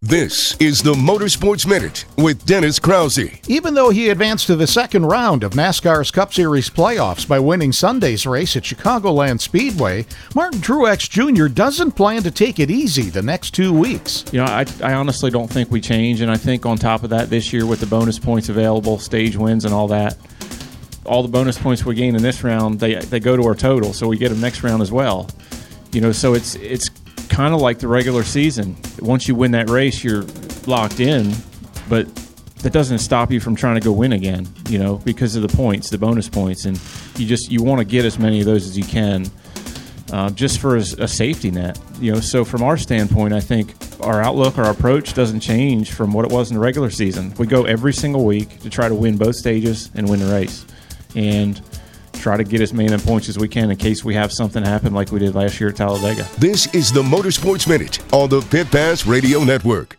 This is the Motorsports Minute with Dennis Krause. Even though he advanced to the second round of NASCAR's Cup Series playoffs by winning Sunday's race at Chicagoland Speedway, Martin Truex Jr. doesn't plan to take it easy the next 2 weeks. You know, I honestly don't think we change, and I think on top of that this year with the bonus points available, stage wins and all that, all the bonus points we gain in this round, they go to our total, so we get them next round as well. You know, so it's kind of like the regular season. Once you win that race, you're locked in, but that doesn't stop you from trying to go win again, you know, because of the points, the bonus points, and you want to get as many of those as you can, just for a safety net, you know. So from our standpoint, I think our outlook, our approach doesn't change from what it was in the regular season. We go every single week to try to win both stages and win the race, and try to get as many points as we can in case we have something happen like we did last year at Talladega. This is the Motorsports Minute on the Pit Pass Radio Network.